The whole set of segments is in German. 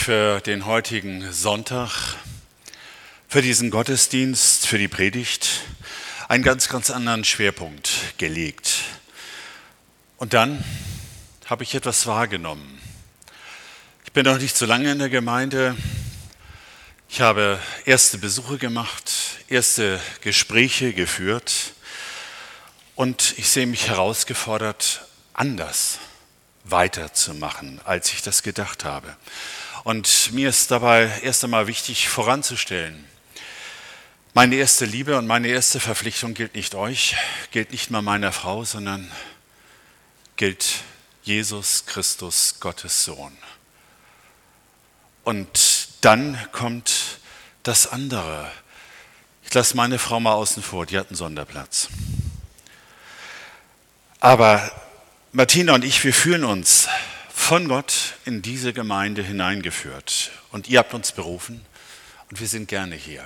für den heutigen Sonntag, für diesen Gottesdienst, für die Predigt einen ganz, ganz anderen Schwerpunkt gelegt. Und dann habe ich etwas wahrgenommen. Ich bin noch nicht so lange in der Gemeinde. Ich habe erste Besuche gemacht, erste Gespräche geführt und ich sehe mich herausgefordert, anders weiterzumachen, als ich das gedacht habe. Und mir ist dabei erst einmal wichtig voranzustellen: Meine erste Liebe und meine erste Verpflichtung gilt nicht euch, gilt nicht mal meiner Frau, sondern gilt Jesus Christus, Gottes Sohn. Und dann kommt das andere. Ich lasse meine Frau mal außen vor, die hat einen Sonderplatz. Aber Martina und ich, wir fühlen uns von Gott in diese Gemeinde hineingeführt. Und ihr habt uns berufen und wir sind gerne hier.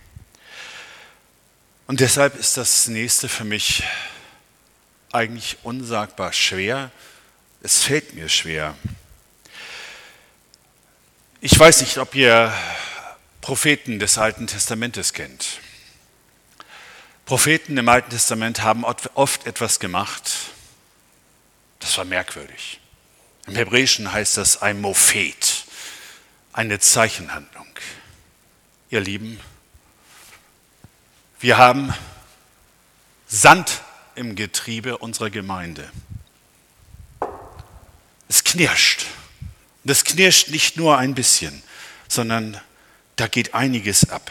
Und deshalb ist das nächste für mich eigentlich unsagbar schwer. Es fällt mir schwer. Ich weiß nicht, ob ihr Propheten des Alten Testamentes kennt. Propheten im Alten Testament haben oft etwas gemacht. Das war merkwürdig. Im Hebräischen heißt das ein Mophet, eine Zeichenhandlung. Ihr Lieben, wir haben Sand im Getriebe unserer Gemeinde. Es knirscht. Und es knirscht nicht nur ein bisschen, sondern da geht einiges ab.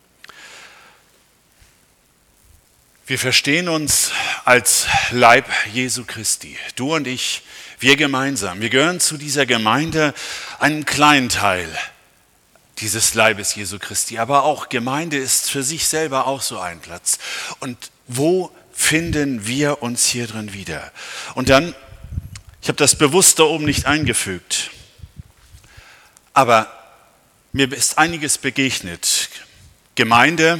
Wir verstehen uns als Leib Jesu Christi. Du und ich, wir gemeinsam. Wir gehören zu dieser Gemeinde, einen kleinen Teil dieses Leibes Jesu Christi. Aber auch Gemeinde ist für sich selber auch so ein Platz. Und wo finden wir uns hier drin wieder? Und dann, ich habe das bewusst da oben nicht eingefügt, aber mir ist einiges begegnet. Gemeinde,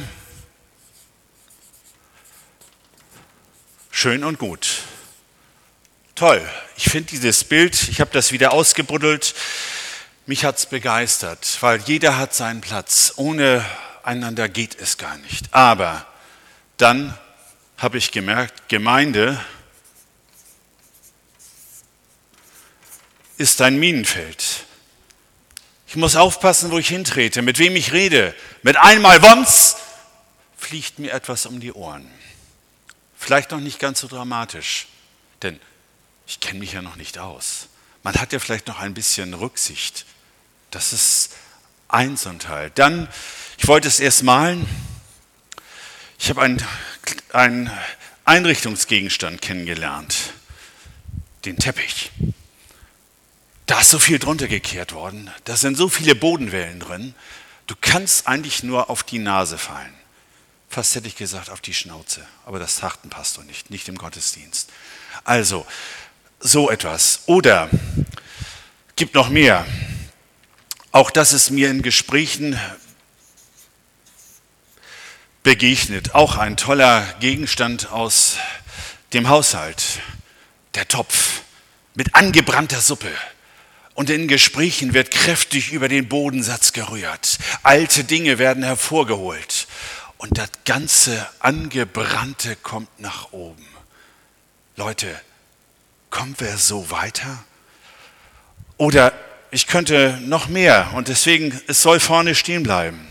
schön und gut. Toll. Ich finde dieses Bild, ich habe das wieder ausgebuddelt, mich hat es begeistert, weil jeder hat seinen Platz. Ohne einander geht es gar nicht. Aber dann habe ich gemerkt, Gemeinde ist ein Minenfeld. Ich muss aufpassen, wo ich hintrete, mit wem ich rede. Mit einmal Wumms fliegt mir etwas um die Ohren. Vielleicht noch nicht ganz so dramatisch, denn ich kenne mich ja noch nicht aus. Man hat ja vielleicht noch ein bisschen Rücksicht. Das ist ein so ein Teil. Dann, ich wollte es erst malen. Ich habe einen Einrichtungsgegenstand kennengelernt. Den Teppich. Da ist so viel drunter gekehrt worden. Da sind so viele Bodenwellen drin. Du kannst eigentlich nur auf die Nase fallen. Fast hätte ich gesagt, auf die Schnauze. Aber das sagt ein Pastor nicht im Gottesdienst. Also, so etwas. Oder, gibt noch mehr. Auch das ist mir in Gesprächen begegnet. Auch ein toller Gegenstand aus dem Haushalt. Der Topf mit angebrannter Suppe. Und in Gesprächen wird kräftig über den Bodensatz gerührt. Alte Dinge werden hervorgeholt. Und das ganze Angebrannte kommt nach oben. Leute, kommen wir so weiter? Oder ich könnte noch mehr und deswegen, es soll vorne stehen bleiben.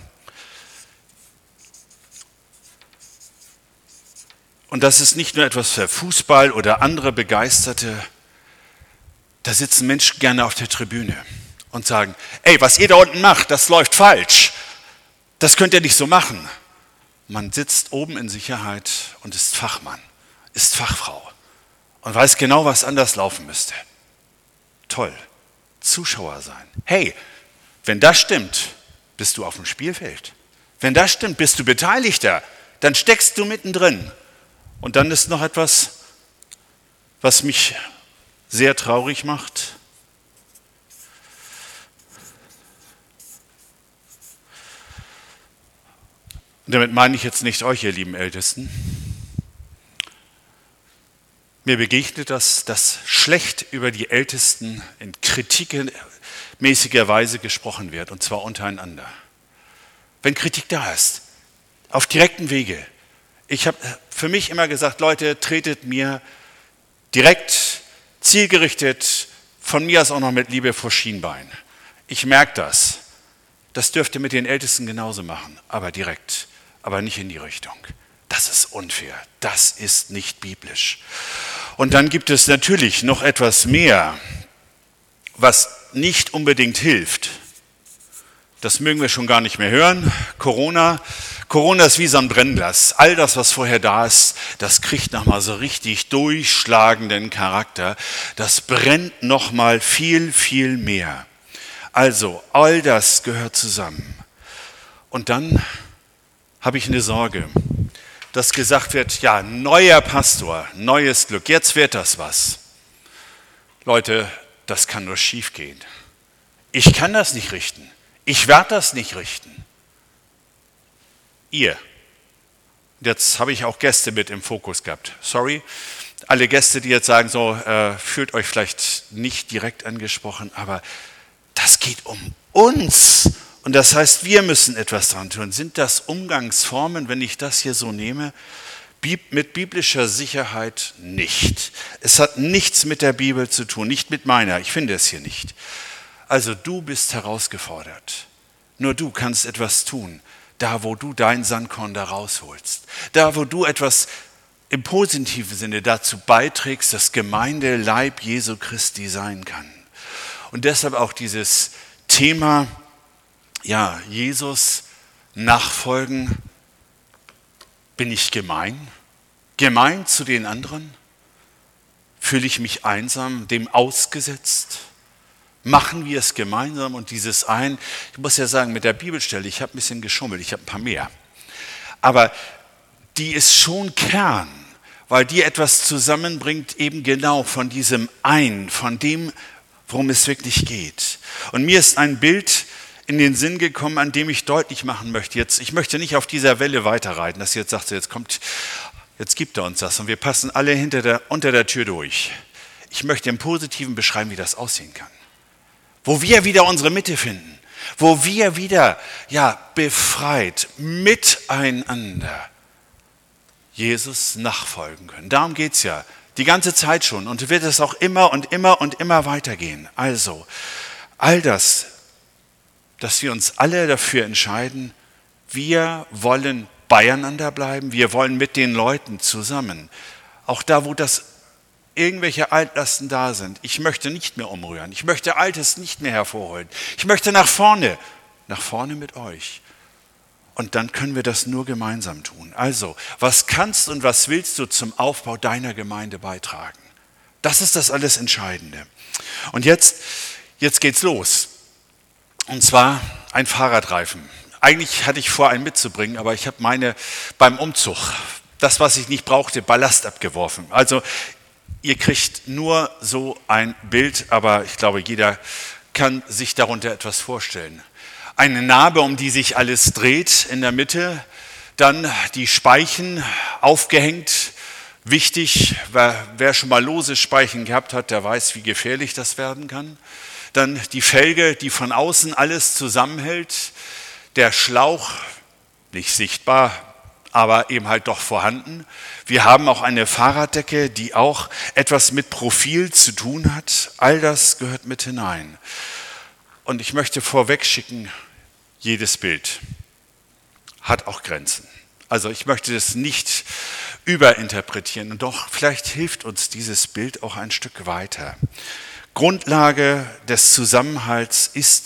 Und das ist nicht nur etwas für Fußball oder andere Begeisterte. Da sitzen Menschen gerne auf der Tribüne und sagen, ey, was ihr da unten macht, das läuft falsch. Das könnt ihr nicht so machen. Man sitzt oben in Sicherheit und ist Fachmann, ist Fachfrau und weiß genau, was anders laufen müsste. Toll, Zuschauer sein. Hey, wenn das stimmt, bist du auf dem Spielfeld. Wenn das stimmt, bist du Beteiligter. Dann steckst du mittendrin. Und dann ist noch etwas, was mich sehr traurig macht. Und damit meine ich jetzt nicht euch, ihr lieben Ältesten. Mir begegnet das schlecht über die Ältesten in Kritiken mäßigerweise gesprochen wird, und zwar untereinander. Wenn Kritik da ist, auf direkten Wege. Ich habe für mich immer gesagt, Leute, tretet mir direkt, zielgerichtet, von mir aus auch noch mit Liebe vor Schienbein. Ich merke das. Das dürft ihr mit den Ältesten genauso machen, aber direkt, aber nicht in die Richtung. Das ist unfair, das ist nicht biblisch. Und dann gibt es natürlich noch etwas mehr, was nicht unbedingt hilft. Das mögen wir schon gar nicht mehr hören. Corona ist wie so ein Brennglas. All das, was vorher da ist, das kriegt nochmal so richtig durchschlagenden Charakter. Das brennt nochmal viel, viel mehr. Also, all das gehört zusammen. Und dann habe ich eine Sorge, dass gesagt wird, ja, neuer Pastor, neues Glück, jetzt wird das was. Leute, das kann nur schief gehen. Ich kann das nicht richten. Ich werde das nicht richten. Ihr. Jetzt habe ich auch Gäste mit im Fokus gehabt. Sorry, alle Gäste, die jetzt sagen, so fühlt euch vielleicht nicht direkt angesprochen, aber das geht um uns. Und das heißt, wir müssen etwas dran tun. Sind das Umgangsformen, wenn ich das hier so nehme? Mit biblischer Sicherheit nicht. Es hat nichts mit der Bibel zu tun, nicht mit meiner. Ich finde es hier nicht. Also du bist herausgefordert. Nur du kannst etwas tun, da wo du dein Sandkorn da rausholst. Da wo du etwas im positiven Sinne dazu beiträgst, dass Gemeinde Leib Jesu Christi sein kann. Und deshalb auch dieses Thema, ja, Jesus nachfolgen. Bin ich gemein? Gemein zu den anderen? Fühle ich mich einsam, dem ausgesetzt? Machen wir es gemeinsam und ich muss ja sagen, mit der Bibelstelle, ich habe ein bisschen geschummelt, ich habe ein paar mehr. Aber die ist schon Kern, weil die etwas zusammenbringt, eben genau von diesem von dem, worum es wirklich geht. Und mir ist ein Bild in den Sinn gekommen, an dem ich deutlich machen möchte. Ich möchte nicht auf dieser Welle weiterreiten, dass ihr jetzt sagt, jetzt gibt er uns das und wir passen alle unter der Tür durch. Ich möchte im Positiven beschreiben, wie das aussehen kann. Wo wir wieder unsere Mitte finden, wo wir wieder, befreit, miteinander Jesus nachfolgen können. Darum geht es ja die ganze Zeit schon und wird es auch immer und immer und immer weitergehen. Also, all das, dass wir uns alle dafür entscheiden, wir wollen beieinander bleiben, wir wollen mit den Leuten zusammen. Auch da, wo irgendwelche Altlasten da sind. Ich möchte nicht mehr umrühren. Ich möchte Altes nicht mehr hervorholen. Ich möchte nach vorne mit euch. Und dann können wir das nur gemeinsam tun. Also, was kannst und was willst du zum Aufbau deiner Gemeinde beitragen? Das ist das alles Entscheidende. Und jetzt geht's los. Und zwar ein Fahrradreifen. Eigentlich hatte ich vor, einen mitzubringen, aber ich habe meine beim Umzug, das, was ich nicht brauchte, Ballast abgeworfen. Also, ihr kriegt nur so ein Bild, aber ich glaube, jeder kann sich darunter etwas vorstellen. Eine Narbe, um die sich alles dreht in der Mitte, dann die Speichen aufgehängt. Wichtig, wer schon mal lose Speichen gehabt hat, der weiß, wie gefährlich das werden kann. Dann die Felge, die von außen alles zusammenhält. Der Schlauch, nicht sichtbar, aber eben halt doch vorhanden. Wir haben auch eine Fahrraddecke, die auch etwas mit Profil zu tun hat. All das gehört mit hinein. Und ich möchte vorweg schicken, jedes Bild hat auch Grenzen. Also ich möchte das nicht überinterpretieren und doch vielleicht hilft uns dieses Bild auch ein Stück weiter. Grundlage des Zusammenhalts ist,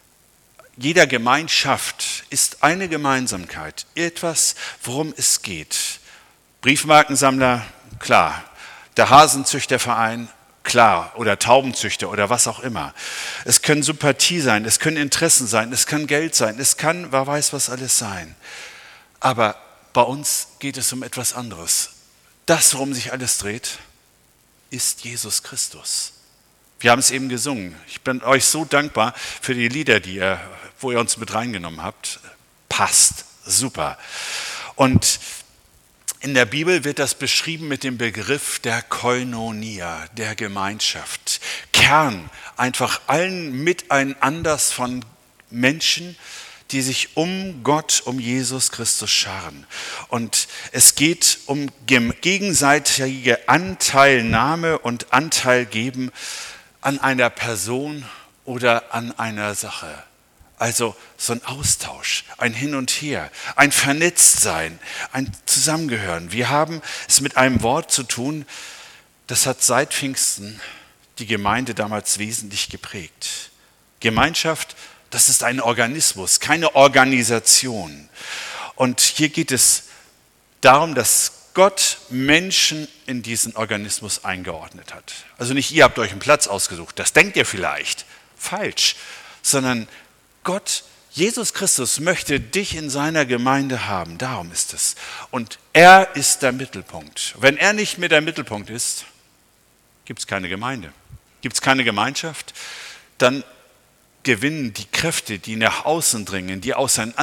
jeder Gemeinschaft ist eine Gemeinsamkeit, etwas, worum es geht. Briefmarkensammler, klar. Der Hasenzüchterverein, klar. Oder Taubenzüchter oder was auch immer. Es können Sympathie sein, es können Interessen sein, es kann Geld sein, es kann, wer weiß was alles sein. Aber bei uns geht es um etwas anderes. Das, worum sich alles dreht, ist Jesus Christus. Wir haben es eben gesungen. Ich bin euch so dankbar für die Lieder, wo ihr uns mit reingenommen habt. Passt, super. Und in der Bibel wird das beschrieben mit dem Begriff der Koinonia, der Gemeinschaft. Kern einfach allen Miteinander von Menschen, die sich um Gott, um Jesus Christus scharen. Und es geht um gegenseitige Anteilnahme und Anteil geben an einer Person oder an einer Sache. Also so ein Austausch, ein Hin und Her, ein Vernetztsein, ein Zusammengehören. Wir haben es mit einem Wort zu tun, das hat seit Pfingsten die Gemeinde damals wesentlich geprägt. Gemeinschaft, das ist ein Organismus, keine Organisation. Und hier geht es darum, dass Gott Menschen in diesen Organismus eingeordnet hat. Also nicht ihr habt euch einen Platz ausgesucht, das denkt ihr vielleicht. Falsch. Sondern Gott, Jesus Christus möchte dich in seiner Gemeinde haben. Darum ist es. Und er ist der Mittelpunkt. Wenn er nicht mehr der Mittelpunkt ist, gibt es keine Gemeinde. Gibt es keine Gemeinschaft, dann gewinnen die Kräfte, die nach außen dringen, die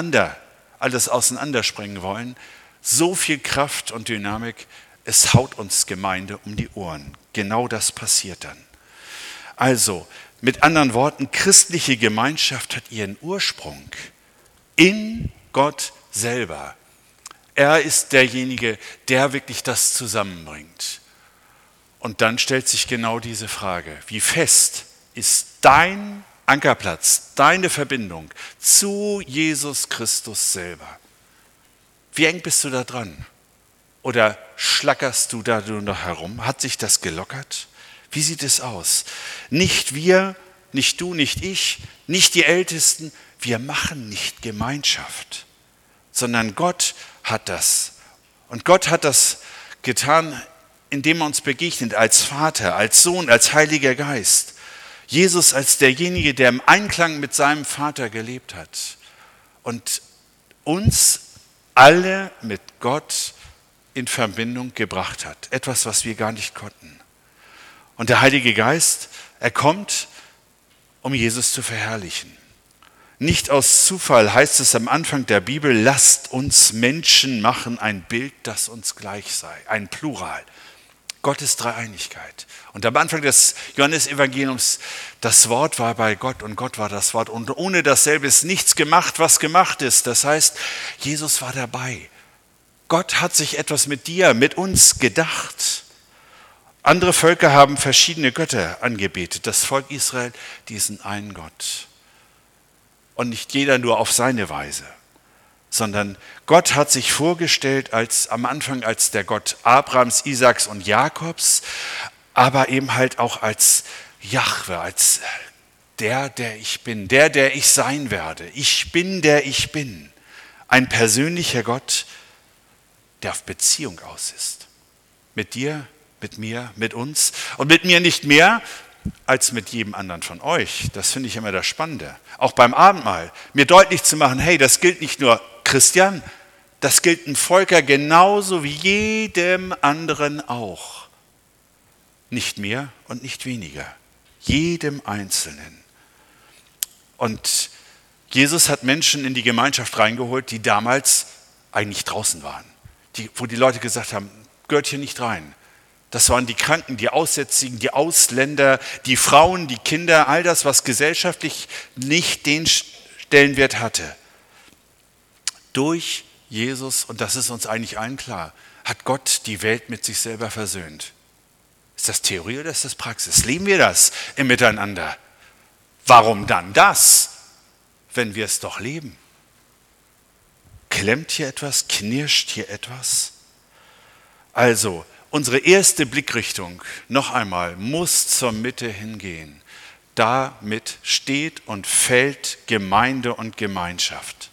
alles auseinandersprengen wollen, so viel Kraft und Dynamik, es haut uns Gemeinde um die Ohren. Genau das passiert dann. Also, mit anderen Worten, christliche Gemeinschaft hat ihren Ursprung in Gott selber. Er ist derjenige, der wirklich das zusammenbringt. Und dann stellt sich genau diese Frage, wie fest ist dein Ankerplatz, deine Verbindung zu Jesus Christus selber? Wie eng bist du da dran? Oder schlackerst du da nur noch herum? Hat sich das gelockert? Wie sieht es aus? Nicht wir, nicht du, nicht ich, nicht die Ältesten, wir machen nicht Gemeinschaft, sondern Gott hat das. Und Gott hat das getan, indem er uns begegnet als Vater, als Sohn, als Heiliger Geist. Jesus als derjenige, der im Einklang mit seinem Vater gelebt hat und uns alle mit Gott in Verbindung gebracht hat. Etwas, was wir gar nicht konnten. Und der Heilige Geist, er kommt, um Jesus zu verherrlichen. Nicht aus Zufall heißt es am Anfang der Bibel, lasst uns Menschen machen, ein Bild, das uns gleich sei. Ein Plural. Gottes Dreieinigkeit. Und am Anfang des Johannesevangeliums, das Wort war bei Gott und Gott war das Wort. Und ohne dasselbe ist nichts gemacht, was gemacht ist. Das heißt, Jesus war dabei. Gott hat sich etwas mit dir, mit uns gedacht. Andere Völker haben verschiedene Götter angebetet. Das Volk Israel, diesen einen Gott. Und nicht jeder nur auf seine Weise, sondern Gott hat sich vorgestellt am Anfang als der Gott Abrahams, Isaaks und Jakobs, aber eben halt auch als Jahwe, als der ich bin, der ich sein werde. Ich bin, der ich bin. Ein persönlicher Gott, der auf Beziehung aus ist. Mit dir, mit mir, mit uns und mit mir nicht mehr als mit jedem anderen von euch. Das finde ich immer das Spannende. Auch beim Abendmahl, mir deutlich zu machen, hey, das gilt nicht nur Christian, das gilt ein Volker genauso wie jedem anderen auch. Nicht mehr und nicht weniger. Jedem Einzelnen. Und Jesus hat Menschen in die Gemeinschaft reingeholt, die damals eigentlich draußen waren. Wo die Leute gesagt haben, gehört hier nicht rein. Das waren die Kranken, die Aussätzigen, die Ausländer, die Frauen, die Kinder, all das, was gesellschaftlich nicht den Stellenwert hatte. Durch Jesus, und das ist uns eigentlich allen klar, hat Gott die Welt mit sich selber versöhnt. Ist das Theorie oder ist das Praxis? Leben wir das im Miteinander? Warum dann das, wenn wir es doch leben? Klemmt hier etwas? Knirscht hier etwas? Also, unsere erste Blickrichtung, noch einmal, muss zur Mitte hingehen. Damit steht und fällt Gemeinde und Gemeinschaft.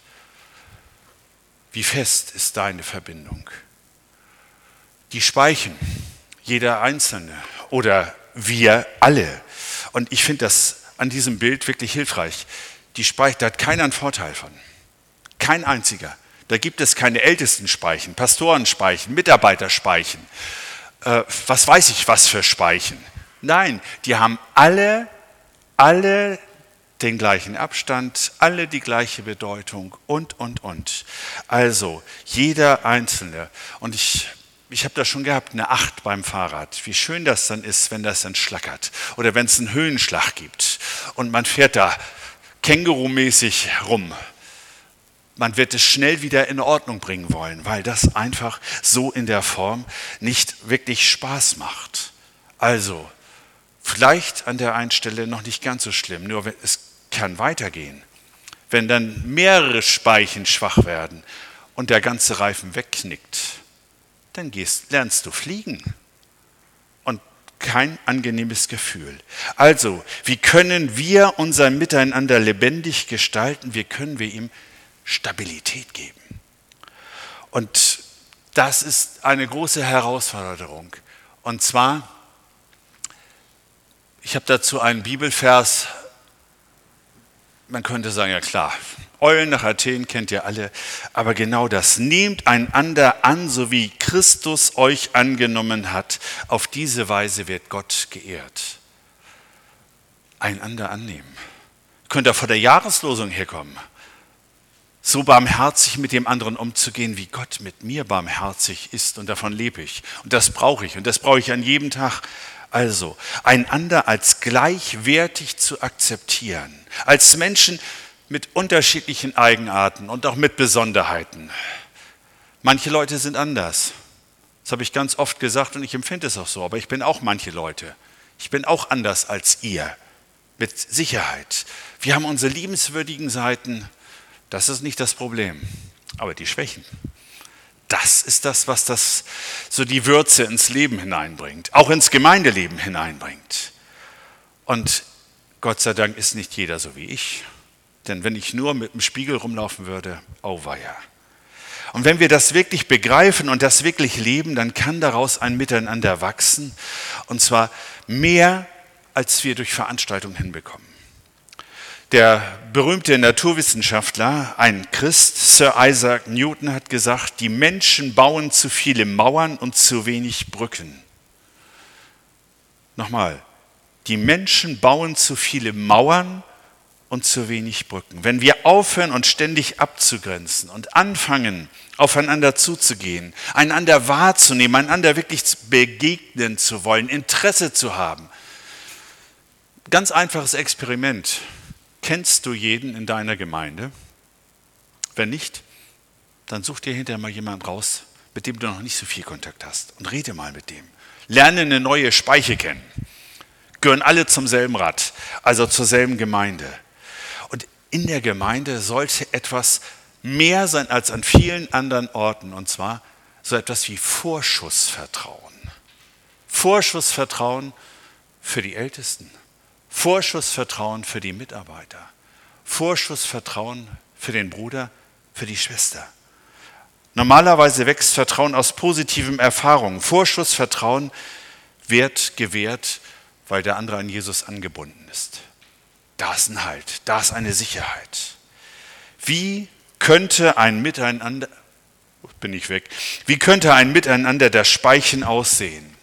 Wie fest ist deine Verbindung? Die Speichen, jeder Einzelne oder wir alle. Und ich finde das an diesem Bild wirklich hilfreich. Die Speichen, da hat keiner einen Vorteil von. Kein einziger. Da gibt es keine Ältestenspeichen, Pastorenspeichen, Mitarbeiterspeichen. Was weiß ich, was für Speichen. Nein, die haben alle den gleichen Abstand, alle die gleiche Bedeutung und. Also jeder Einzelne. Und ich habe das schon gehabt, eine 8 beim Fahrrad. Wie schön das dann ist, wenn das dann schlackert oder wenn es einen Höhenschlag gibt. und man fährt da Känguru-mäßig rum. Man wird es schnell wieder in Ordnung bringen wollen, weil das einfach so in der Form nicht wirklich Spaß macht. Also, vielleicht an der einen Stelle noch nicht ganz so schlimm, nur es kann weitergehen. Wenn dann mehrere Speichen schwach werden und der ganze Reifen wegknickt, dann lernst du fliegen. Und kein angenehmes Gefühl. Also, wie können wir unser Miteinander lebendig gestalten? Wie können wir ihm Stabilität geben? Und das ist eine große Herausforderung. Und zwar, ich habe dazu einen Bibelvers, man könnte sagen, ja klar, Eulen nach Athen kennt ihr alle, aber genau das, nehmt einander an, so wie Christus euch angenommen hat, auf diese Weise wird Gott geehrt. Einander annehmen. Könnt ihr vor der Jahreslosung herkommen, so barmherzig mit dem anderen umzugehen, wie Gott mit mir barmherzig ist, und davon lebe ich. Und das brauche ich an jedem Tag. Also, einander als gleichwertig zu akzeptieren, als Menschen mit unterschiedlichen Eigenarten und auch mit Besonderheiten. Manche Leute sind anders. Das habe ich ganz oft gesagt und ich empfinde es auch so, aber ich bin auch manche Leute. Ich bin auch anders als ihr, mit Sicherheit. Wir haben unsere liebenswürdigen Seiten, das ist nicht das Problem, aber die Schwächen. Das ist das, was das so die Würze ins Leben hineinbringt, auch ins Gemeindeleben hineinbringt. Und Gott sei Dank ist nicht jeder so wie ich. Denn wenn ich nur mit dem Spiegel rumlaufen würde, auweia. Und wenn wir das wirklich begreifen und das wirklich leben, dann kann daraus ein Miteinander wachsen. Und zwar mehr, als wir durch Veranstaltungen hinbekommen. Der berühmte Naturwissenschaftler, ein Christ, Sir Isaac Newton, hat gesagt, die Menschen bauen zu viele Mauern und zu wenig Brücken. Nochmal, die Menschen bauen zu viele Mauern und zu wenig Brücken. Wenn wir aufhören, uns ständig abzugrenzen und anfangen, aufeinander zuzugehen, einander wahrzunehmen, einander wirklich begegnen zu wollen, Interesse zu haben. Ganz einfaches Experiment. Kennst du jeden in deiner Gemeinde? Wenn nicht, dann such dir hinterher mal jemanden raus, mit dem du noch nicht so viel Kontakt hast und rede mal mit dem. Lerne eine neue Speiche kennen. Gehören alle zum selben Rad, also zur selben Gemeinde. Und in der Gemeinde sollte etwas mehr sein als an vielen anderen Orten, und zwar so etwas wie Vorschussvertrauen. Vorschussvertrauen für die Ältesten. Vorschussvertrauen für die Mitarbeiter, Vorschussvertrauen für den Bruder, für die Schwester. Normalerweise wächst Vertrauen aus positiven Erfahrungen. Vorschussvertrauen wird gewährt, weil der andere an Jesus angebunden ist. Da ist ein Halt, da ist eine Sicherheit. Wie könnte ein Miteinander der Speichen aussehen?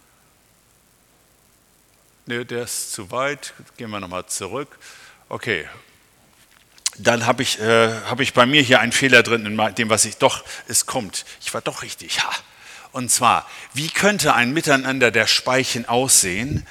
Ne, der ist zu weit. Gehen wir nochmal zurück. Okay. Dann habe ich bei mir hier einen Fehler drin in dem, was es kommt. Ich war doch richtig. Ja. Und zwar, wie könnte ein Miteinander der Speichen aussehen,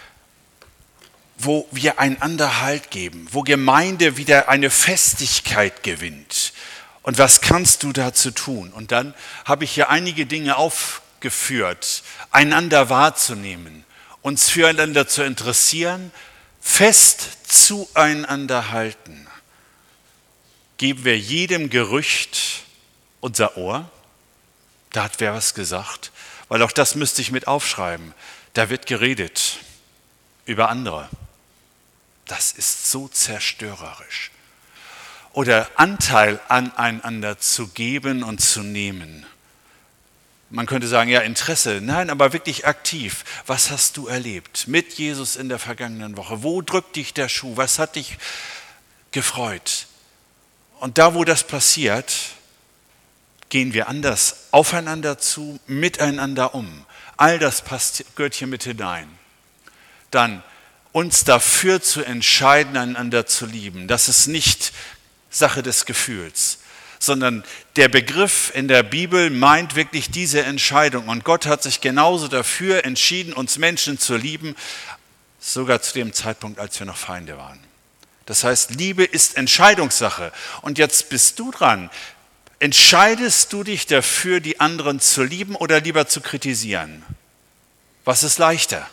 wo wir einander Halt geben, wo Gemeinde wieder eine Festigkeit gewinnt? Und was kannst du dazu tun? Und dann habe ich hier einige Dinge aufgeführt, einander wahrzunehmen, uns füreinander zu interessieren, fest zueinander halten. Geben wir jedem Gerücht unser Ohr? Da hat wer was gesagt, weil auch das müsste ich mit aufschreiben. Da wird geredet über andere. Das ist so zerstörerisch. Oder Anteil aneinander zu geben und zu nehmen. Man könnte sagen, ja, Interesse. Nein, aber wirklich aktiv. Was hast du erlebt mit Jesus in der vergangenen Woche? Wo drückt dich der Schuh? Was hat dich gefreut? Und da, wo das passiert, gehen wir anders aufeinander zu, miteinander um. All das gehört hier mit hinein. Dann uns dafür zu entscheiden, einander zu lieben. Das ist nicht Sache des Gefühls, sondern der Begriff in der Bibel meint wirklich diese Entscheidung. Und Gott hat sich genauso dafür entschieden, uns Menschen zu lieben, sogar zu dem Zeitpunkt, als wir noch Feinde waren. Das heißt, Liebe ist Entscheidungssache. Und jetzt bist du dran. Entscheidest du dich dafür, die anderen zu lieben oder lieber zu kritisieren? Was ist leichter?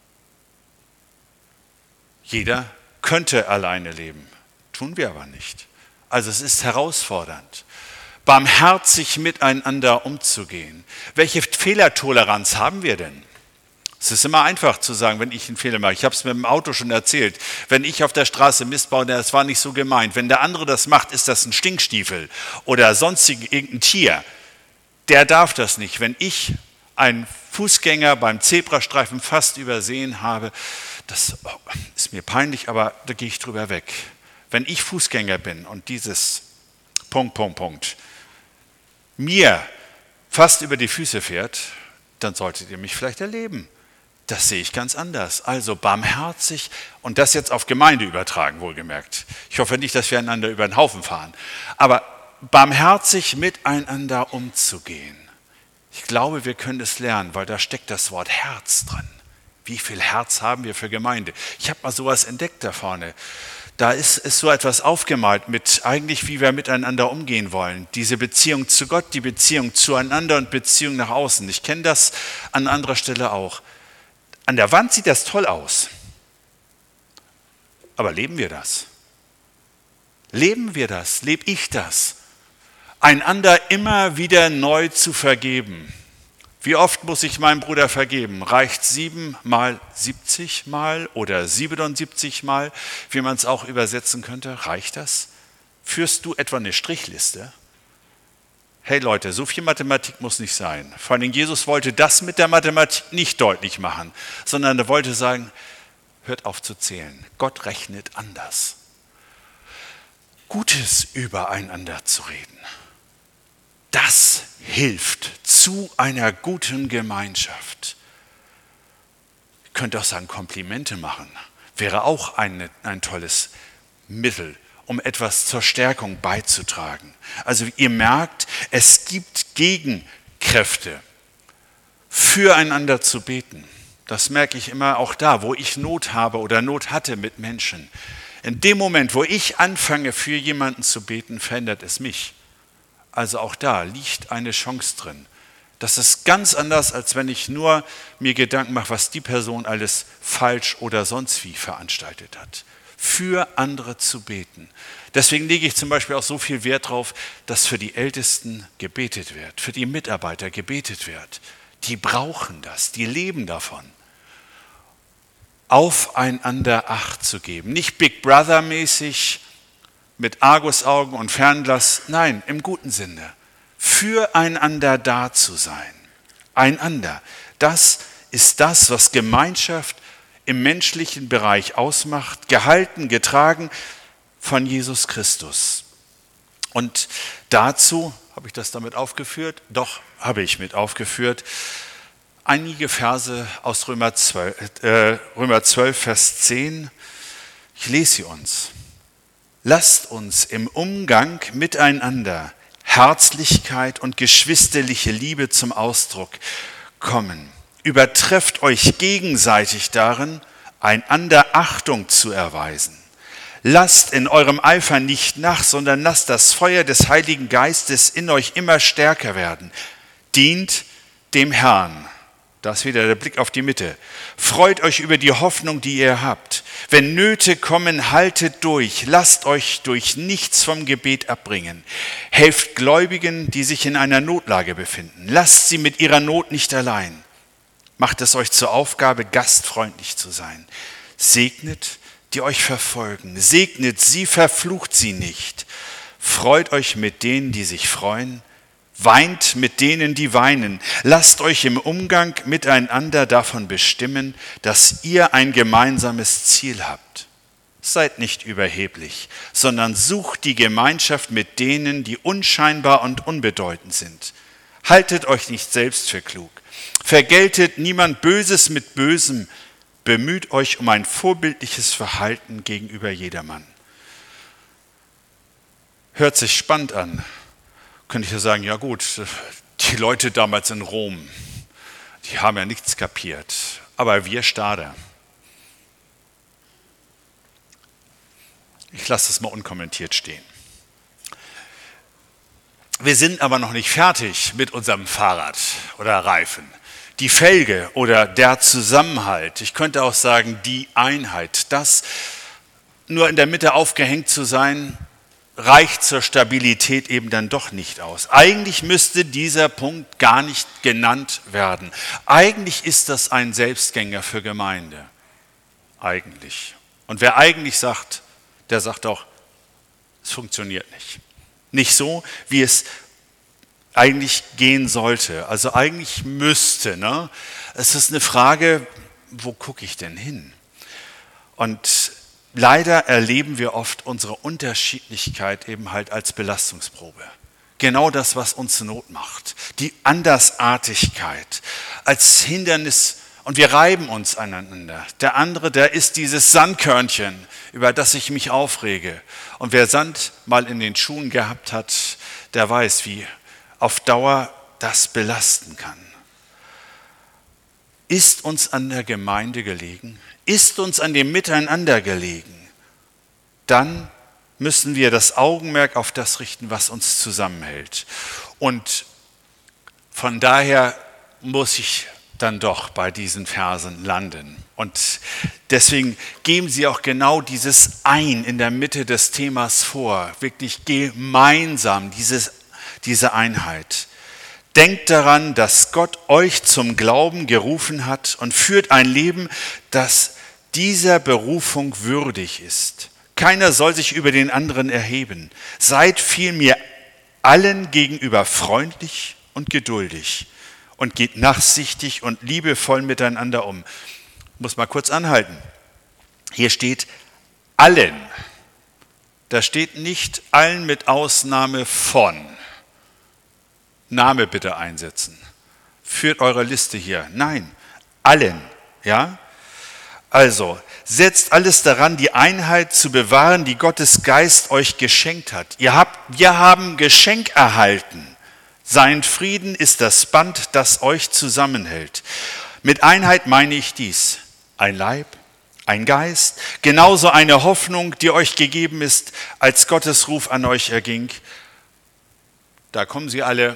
Jeder könnte alleine leben, tun wir aber nicht. Also es ist herausfordernd, barmherzig miteinander umzugehen. Welche Fehlertoleranz haben wir denn? Es ist immer einfach zu sagen, wenn ich einen Fehler mache. Ich habe es mit dem Auto schon erzählt. Wenn ich auf der Straße Mist baue, das war nicht so gemeint. Wenn der andere das macht, ist das ein Stinkstiefel oder sonstig irgendein Tier. Der darf das nicht. Wenn ich einen Fußgänger beim Zebrastreifen fast übersehen habe, das ist mir peinlich, aber da gehe ich drüber weg. Wenn ich Fußgänger bin und dieses mir fast über die Füße fährt, dann solltet ihr mich vielleicht erleben. Das sehe ich ganz anders. Also barmherzig und das jetzt auf Gemeinde übertragen, wohlgemerkt. Ich hoffe nicht, dass wir einander über den Haufen fahren. Aber barmherzig miteinander umzugehen. Ich glaube, wir können es lernen, weil da steckt das Wort Herz drin. Wie viel Herz haben wir für Gemeinde? Ich habe mal sowas entdeckt da vorne. Da ist so etwas aufgemalt mit eigentlich, wie wir miteinander umgehen wollen. Diese Beziehung zu Gott, die Beziehung zueinander und Beziehung nach außen. Ich kenne das an anderer Stelle auch. An der Wand sieht das toll aus. Aber leben wir das? Leben wir das? Lebe ich das? Einander immer wieder neu zu vergeben. Wie oft muss ich meinem Bruder vergeben? Reicht 7 mal 70 Mal oder 77 Mal, wie man es auch übersetzen könnte? Reicht das? Führst du etwa eine Strichliste? Hey Leute, so viel Mathematik muss nicht sein. Vor allem Jesus wollte das mit der Mathematik nicht deutlich machen, sondern er wollte sagen, hört auf zu zählen. Gott rechnet anders. Gutes übereinander zu reden. Das hilft zu einer guten Gemeinschaft. Ich könnte auch sagen, Komplimente machen. Wäre auch ein tolles Mittel, um etwas zur Stärkung beizutragen. Also ihr merkt, es gibt Gegenkräfte, füreinander zu beten. Das merke ich immer auch da, wo ich Not habe oder Not hatte mit Menschen. In dem Moment, wo ich anfange, für jemanden zu beten, verändert es mich. Also auch da liegt eine Chance drin. Das ist ganz anders, als wenn ich nur mir Gedanken mache, was die Person alles falsch oder sonst wie veranstaltet hat. Für andere zu beten. Deswegen lege ich zum Beispiel auch so viel Wert darauf, dass für die Ältesten gebetet wird, für die Mitarbeiter gebetet wird. Die brauchen das, die leben davon. Aufeinander Acht zu geben. Nicht Big Brother-mäßig, mit Argusaugen und Fernglas, nein, im guten Sinne. Füreinander da zu sein. Einander. Das ist das, was Gemeinschaft im menschlichen Bereich ausmacht, gehalten, getragen von Jesus Christus. Und dazu, habe ich das damit aufgeführt? Doch, habe ich mit aufgeführt. Einige Verse aus Römer 12, Vers 10. Ich lese sie uns. Lasst uns im Umgang miteinander Herzlichkeit und geschwisterliche Liebe zum Ausdruck kommen. Übertrefft euch gegenseitig darin, einander Achtung zu erweisen. Lasst in eurem Eifer nicht nach, sondern lasst das Feuer des Heiligen Geistes in euch immer stärker werden. Dient dem Herrn. Da ist wieder der Blick auf die Mitte. Freut euch über die Hoffnung, die ihr habt. Wenn Nöte kommen, haltet durch. Lasst euch durch nichts vom Gebet abbringen. Helft Gläubigen, die sich in einer Notlage befinden. Lasst sie mit ihrer Not nicht allein. Macht es euch zur Aufgabe, gastfreundlich zu sein. Segnet, die euch verfolgen. Segnet sie, verflucht sie nicht. Freut euch mit denen, die sich freuen. Weint mit denen, die weinen. Lasst euch im Umgang miteinander davon bestimmen, dass ihr ein gemeinsames Ziel habt. Seid nicht überheblich, sondern sucht die Gemeinschaft mit denen, die unscheinbar und unbedeutend sind. Haltet euch nicht selbst für klug. Vergeltet niemand Böses mit Bösem. Bemüht euch um ein vorbildliches Verhalten gegenüber jedermann. Hört sich spannend an. Könnte ich ja sagen, ja gut, die Leute damals in Rom, die haben ja nichts kapiert. Aber wir Stader, Ich lasse es mal unkommentiert stehen. Wir sind aber noch nicht fertig mit unserem Fahrrad oder Reifen. Die Felge oder der Zusammenhalt, ich könnte auch sagen die Einheit, das nur in der Mitte aufgehängt zu sein, reicht zur Stabilität eben dann doch nicht aus. Eigentlich müsste dieser Punkt gar nicht genannt werden. Eigentlich ist das ein Selbstgänger für Gemeinde. Eigentlich. Und wer eigentlich sagt, der sagt auch, es funktioniert nicht. Nicht so, wie es eigentlich gehen sollte. Also eigentlich müsste. Ne? Es ist eine Frage, wo gucke ich denn hin? Und leider erleben wir oft unsere Unterschiedlichkeit eben halt als Belastungsprobe. Genau das, was uns Not macht. Die Andersartigkeit als Hindernis. Und wir reiben uns aneinander. Der andere, der ist dieses Sandkörnchen, über das ich mich aufrege. Und wer Sand mal in den Schuhen gehabt hat, der weiß, wie auf Dauer das belasten kann. Ist uns an der Gemeinde gelegen? Ist uns an dem Miteinander gelegen? Dann müssen wir das Augenmerk auf das richten, was uns zusammenhält. Und von daher muss ich dann doch bei diesen Versen landen. Und deswegen geben sie auch genau dieses Ein in der Mitte des Themas vor. Wirklich gemeinsam, diese Einheit. Denkt daran, dass Gott euch zum Glauben gerufen hat und führt ein Leben, das dieser Berufung würdig ist. Keiner soll sich über den anderen erheben. Seid vielmehr allen gegenüber freundlich und geduldig und geht nachsichtig und liebevoll miteinander um. Ich muss mal kurz anhalten. Hier steht allen. Da steht nicht allen mit Ausnahme von. Name bitte einsetzen. Führt eure Liste hier. Nein, allen. Ja? Also, setzt alles daran, die Einheit zu bewahren, die Gottes Geist euch geschenkt hat. Wir haben Geschenk erhalten. Sein Frieden ist das Band, das euch zusammenhält. Mit Einheit meine ich dies. Ein Leib, ein Geist, genauso eine Hoffnung, die euch gegeben ist, als Gottes Ruf an euch erging. Da kommen sie alle.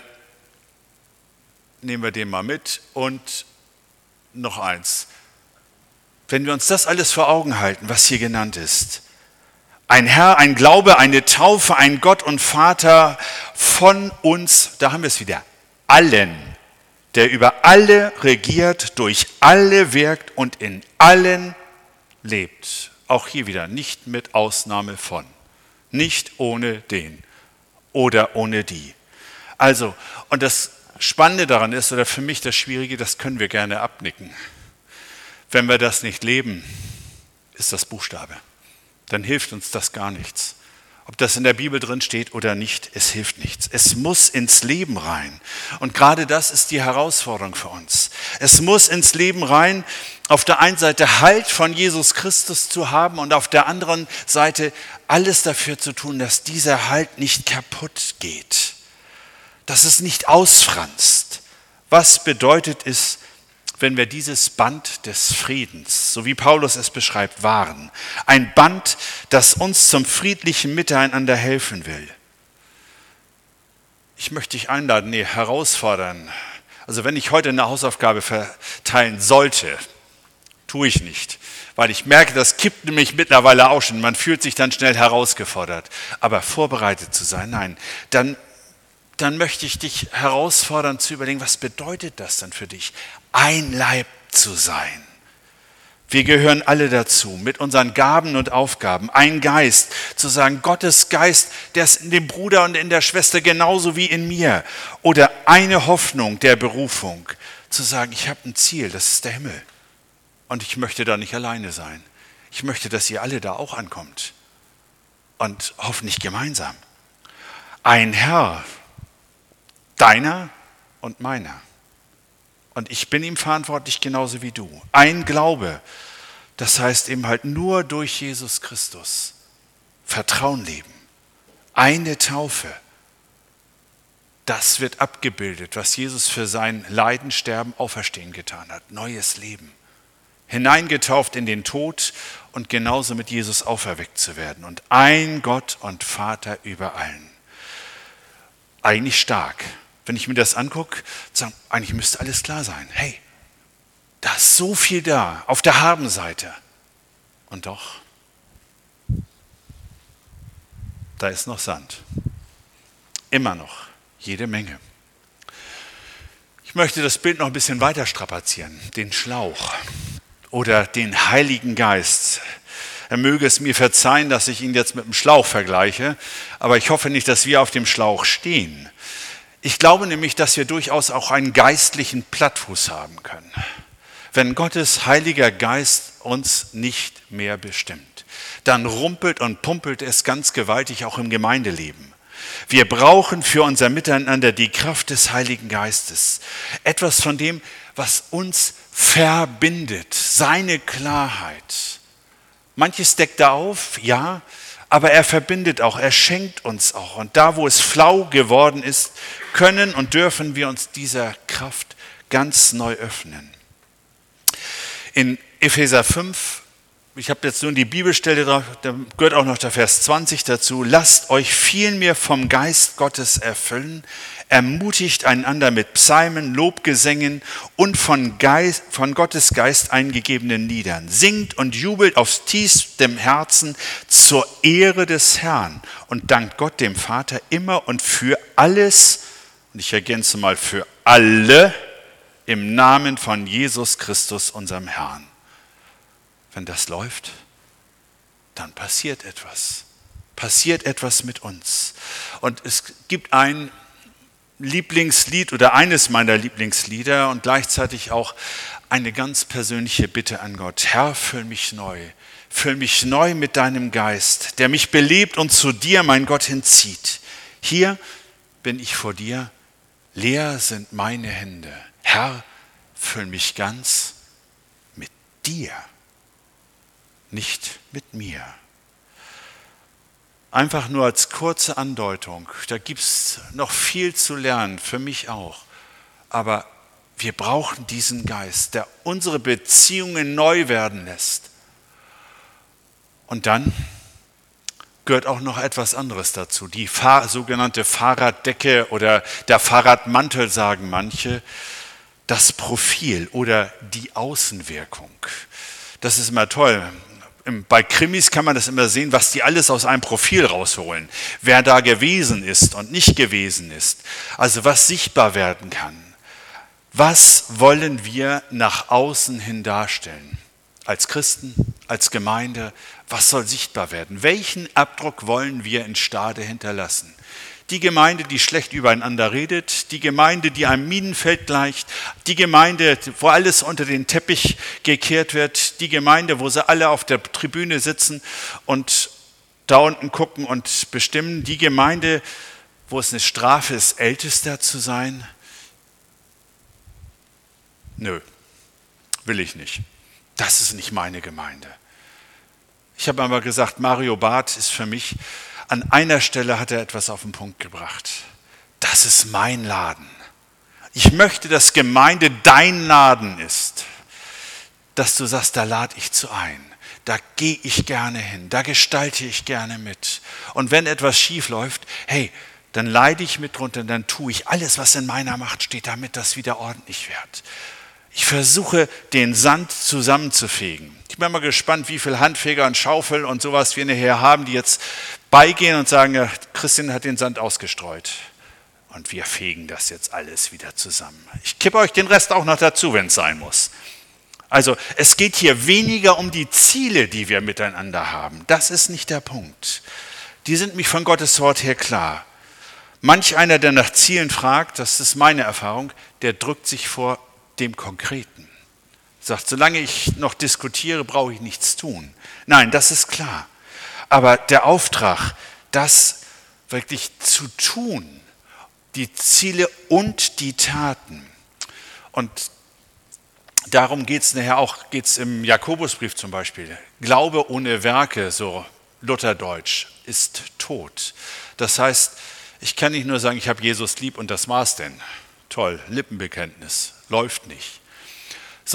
Nehmen wir den mal mit. Und noch eins. Wenn wir uns das alles vor Augen halten, was hier genannt ist. Ein Herr, ein Glaube, eine Taufe, ein Gott und Vater von uns, da haben wir es wieder, allen, der über alle regiert, durch alle wirkt und in allen lebt. Auch hier wieder, nicht mit Ausnahme von, nicht ohne den oder ohne die. Also, und das Spannende daran ist, oder für mich das Schwierige, das können wir gerne abnicken. Wenn wir das nicht leben, ist das Buchstabe. Dann hilft uns das gar nichts. Ob das in der Bibel drin steht oder nicht, es hilft nichts. Es muss ins Leben rein. Und gerade das ist die Herausforderung für uns. Es muss ins Leben rein, auf der einen Seite Halt von Jesus Christus zu haben und auf der anderen Seite alles dafür zu tun, dass dieser Halt nicht kaputt geht. Dass es nicht ausfranst. Was bedeutet es, wenn wir dieses Band des Friedens, so wie Paulus es beschreibt, wahren? Ein Band, das uns zum friedlichen Miteinander helfen will. Ich möchte dich einladen, herausfordern. Also wenn ich heute eine Hausaufgabe verteilen sollte, tue ich nicht. Weil ich merke, das kippt nämlich mittlerweile auch schon. Man fühlt sich dann schnell herausgefordert. Aber vorbereitet zu sein, nein, dann möchte ich dich herausfordern zu überlegen, was bedeutet das dann für dich, ein Leib zu sein? Wir gehören alle dazu, mit unseren Gaben und Aufgaben, ein Geist, zu sagen, Gottes Geist, der ist in dem Bruder und in der Schwester genauso wie in mir. Oder eine Hoffnung der Berufung, zu sagen, ich habe ein Ziel, das ist der Himmel. Und ich möchte da nicht alleine sein. Ich möchte, dass ihr alle da auch ankommt. Und hoffentlich gemeinsam. Ein Herr, deiner und meiner. Und ich bin ihm verantwortlich genauso wie du. Ein Glaube, das heißt eben halt nur durch Jesus Christus. Vertrauen leben. Eine Taufe. Das wird abgebildet, was Jesus für sein Leiden, Sterben, Auferstehen getan hat. Neues Leben. hineingetauft in den Tod und genauso mit Jesus auferweckt zu werden. Und ein Gott und Vater über allen. Eigentlich stark. Wenn ich mir das angucke, eigentlich müsste alles klar sein. Hey, da ist so viel da, auf der Habenseite. Und doch, da ist noch Sand. Immer noch, jede Menge. Ich möchte das Bild noch ein bisschen weiter strapazieren. Den Schlauch oder den Heiligen Geist. Er möge es mir verzeihen, dass ich ihn jetzt mit dem Schlauch vergleiche, aber ich hoffe nicht, dass wir auf dem Schlauch stehen. Ich glaube nämlich, dass wir durchaus auch einen geistlichen Plattfuß haben können, wenn Gottes Heiliger Geist uns nicht mehr bestimmt. Dann rumpelt und pumpelt es ganz gewaltig auch im Gemeindeleben. Wir brauchen für unser Miteinander die Kraft des Heiligen Geistes. Etwas von dem, was uns verbindet, seine Klarheit. Manches deckt er auf, ja, aber er verbindet auch, er schenkt uns auch. Und da, wo es flau geworden ist, können und dürfen wir uns dieser Kraft ganz neu öffnen. In Epheser 5, ich habe jetzt nur die Bibelstelle drauf, da gehört auch noch der Vers 20 dazu. Lasst euch vielmehr vom Geist Gottes erfüllen, ermutigt einander mit Psalmen, Lobgesängen und von Gottes Geist eingegebenen Liedern. Singt und jubelt aus tiefstem Herzen zur Ehre des Herrn und dankt Gott dem Vater immer und für alles, und ich ergänze mal für alle, im Namen von Jesus Christus, unserem Herrn. Wenn das läuft, dann passiert etwas. Passiert etwas mit uns. Und es gibt ein Lieblingslied oder eines meiner Lieblingslieder und gleichzeitig auch eine ganz persönliche Bitte an Gott. Herr, füll mich neu mit deinem Geist, der mich belebt und zu dir, mein Gott, hinzieht. Hier bin ich vor dir, leer sind meine Hände. Herr, füll mich ganz mit dir, nicht mit mir. Einfach nur als kurze Andeutung. Da gibt es noch viel zu lernen, für mich auch. Aber wir brauchen diesen Geist, der unsere Beziehungen neu werden lässt. Und dann gehört auch noch etwas anderes dazu. Die sogenannte Fahrraddecke oder der Fahrradmantel, sagen manche. Das Profil oder die Außenwirkung. Das ist immer toll. Bei Krimis kann man das immer sehen, was die alles aus einem Profil rausholen. Wer da gewesen ist und nicht gewesen ist. Also was sichtbar werden kann. Was wollen wir nach außen hin darstellen? Als Christen, als Gemeinde, was soll sichtbar werden? Welchen Abdruck wollen wir in Stade hinterlassen? Die Gemeinde, die schlecht übereinander redet, die Gemeinde, die einem Minenfeld gleicht, die Gemeinde, wo alles unter den Teppich gekehrt wird, die Gemeinde, wo sie alle auf der Tribüne sitzen und da unten gucken und bestimmen, die Gemeinde, wo es eine Strafe ist, Ältester zu sein. Nö, will ich nicht. Das ist nicht meine Gemeinde. Ich habe aber gesagt, Mario Barth ist für mich, an einer Stelle hat er etwas auf den Punkt gebracht. Das ist mein Laden. Ich möchte, dass Gemeinde dein Laden ist. Dass du sagst, da lade ich zu ein. Da gehe ich gerne hin. Da gestalte ich gerne mit. Und wenn etwas schief läuft, hey, dann leide ich mit drunter, dann tue ich alles, was in meiner Macht steht, damit das wieder ordentlich wird. Ich versuche, den Sand zusammenzufegen. Ich bin mal gespannt, wie viele Handfeger und Schaufel und sowas wir nachher haben, die jetzt beigehen und sagen, ja, Christian hat den Sand ausgestreut. Und wir fegen das jetzt alles wieder zusammen. Ich kippe euch den Rest auch noch dazu, wenn es sein muss. Also es geht hier weniger um die Ziele, die wir miteinander haben. Das ist nicht der Punkt. Die sind mich von Gottes Wort her klar. Manch einer, der nach Zielen fragt, das ist meine Erfahrung, der drückt sich vor dem Konkreten. Sagt, solange ich noch diskutiere, brauche ich nichts tun. Nein, das ist klar. Aber der Auftrag, das wirklich zu tun, die Ziele und die Taten. Und darum geht es nachher auch, geht es im Jakobusbrief zum Beispiel. Glaube ohne Werke, so Lutherdeutsch, ist tot. Das heißt, ich kann nicht nur sagen, ich habe Jesus lieb und das war's denn. Toll, Lippenbekenntnis, läuft nicht. Sondern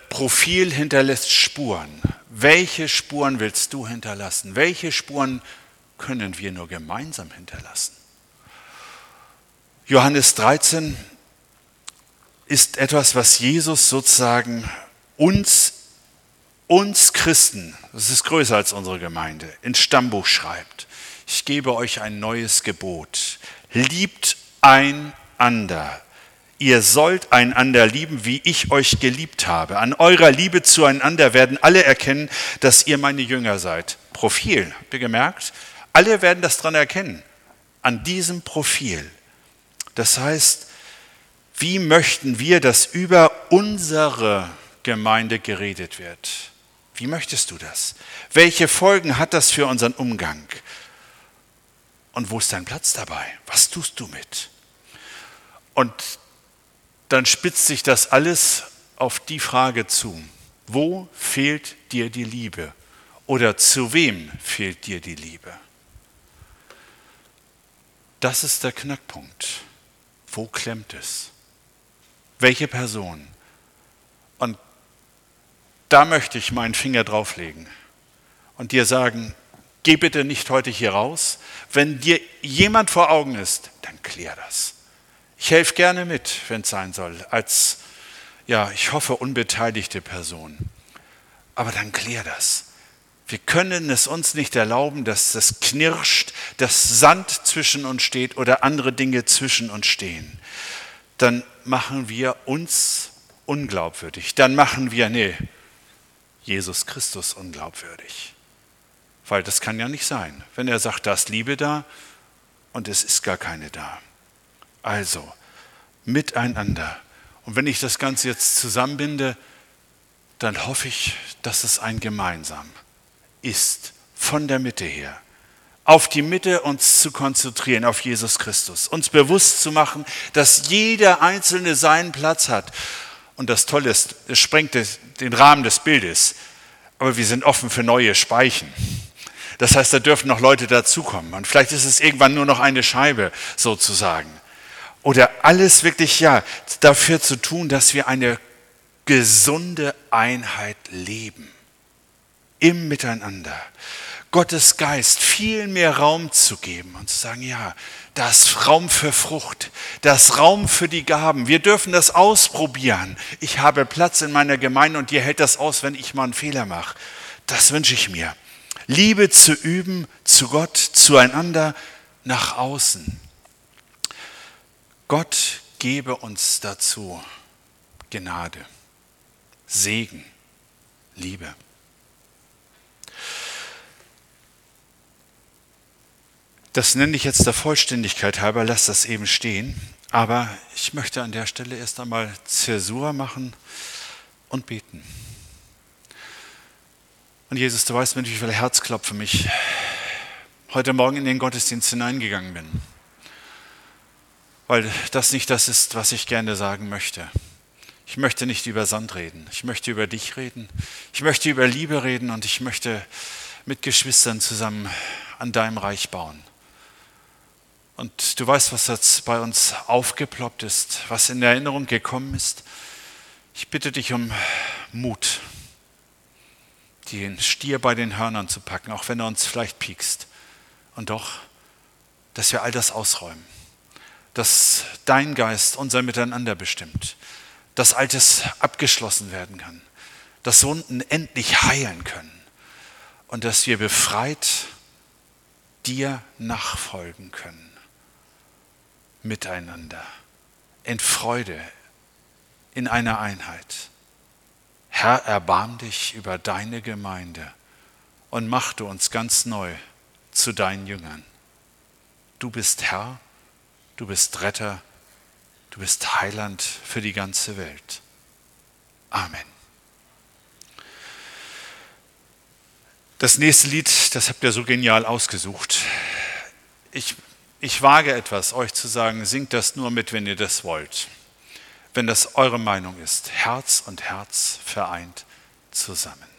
Profil hinterlässt Spuren. Welche Spuren willst du hinterlassen? Welche Spuren können wir nur gemeinsam hinterlassen? Johannes 13 ist etwas, was Jesus sozusagen uns Christen, das ist größer als unsere Gemeinde, ins Stammbuch schreibt. Ich gebe euch ein neues Gebot. Liebt einander. Ihr sollt einander lieben, wie ich euch geliebt habe. An eurer Liebe zueinander werden alle erkennen, dass ihr meine Jünger seid. Profil, habt ihr gemerkt? Alle werden das dran erkennen, an diesem Profil. Das heißt, wie möchten wir, dass über unsere Gemeinde geredet wird? Wie möchtest du das? Welche Folgen hat das für unseren Umgang? Und wo ist dein Platz dabei? Was tust du mit? Und dann spitzt sich das alles auf die Frage zu: Wo fehlt dir die Liebe? Oder zu wem fehlt dir die Liebe? Das ist der Knackpunkt. Wo klemmt es? Welche Person? Und da möchte ich meinen Finger drauflegen und dir sagen: Geh bitte nicht heute hier raus. Wenn dir jemand vor Augen ist, dann klär das. Ich helfe gerne mit, wenn es sein soll, als, ja, ich hoffe, unbeteiligte Person. Aber dann klär das. Wir können es uns nicht erlauben, dass das knirscht, dass Sand zwischen uns steht oder andere Dinge zwischen uns stehen. Dann machen wir uns unglaubwürdig. Dann machen wir, Jesus Christus unglaubwürdig. Weil das kann ja nicht sein, wenn er sagt, da ist Liebe da und es ist gar keine da. Also, miteinander. Und wenn ich das Ganze jetzt zusammenbinde, dann hoffe ich, dass es ein Gemeinsam ist, von der Mitte her. Auf die Mitte uns zu konzentrieren, auf Jesus Christus. Uns bewusst zu machen, dass jeder Einzelne seinen Platz hat. Und das Tolle ist, es sprengt den Rahmen des Bildes. Aber wir sind offen für neue Speichen. Das heißt, da dürfen noch Leute dazukommen. Und vielleicht ist es irgendwann nur noch eine Scheibe sozusagen. Oder alles wirklich, dafür zu tun, dass wir eine gesunde Einheit leben. Im Miteinander. Gottes Geist viel mehr Raum zu geben und zu sagen, da ist Raum für Frucht, da ist Raum für die Gaben. Wir dürfen das ausprobieren. Ich habe Platz in meiner Gemeinde und ihr hält das aus, wenn ich mal einen Fehler mache. Das wünsche ich mir. Liebe zu üben, zu Gott, zueinander, nach außen. Gott gebe uns dazu Gnade, Segen, Liebe. Das nenne ich jetzt der Vollständigkeit halber, lass das eben stehen. Aber ich möchte an der Stelle erst einmal Zäsur machen und beten. Und Jesus, du weißt, mit wie viel Herzklopfen ich heute Morgen in den Gottesdienst hineingegangen bin. Weil das nicht das ist, was ich gerne sagen möchte. Ich möchte nicht über Sand reden. Ich möchte über dich reden. Ich möchte über Liebe reden und ich möchte mit Geschwistern zusammen an deinem Reich bauen. Und du weißt, was jetzt bei uns aufgeploppt ist, was in Erinnerung gekommen ist. Ich bitte dich um Mut, den Stier bei den Hörnern zu packen, auch wenn er uns vielleicht piekst. Und doch, dass wir all das ausräumen. Dass dein Geist unser Miteinander bestimmt. Dass Altes abgeschlossen werden kann. Dass Wunden endlich heilen können. Und dass wir befreit dir nachfolgen können. Miteinander. In Freude. In einer Einheit. Herr, erbarm dich über deine Gemeinde und mach du uns ganz neu zu deinen Jüngern. Du bist Herr, du bist Retter, du bist Heiland für die ganze Welt. Amen. Das nächste Lied, das habt ihr so genial ausgesucht. Ich wage etwas, euch zu sagen, singt das nur mit, wenn ihr das wollt. Wenn das eure Meinung ist, Herz und Herz vereint zusammen.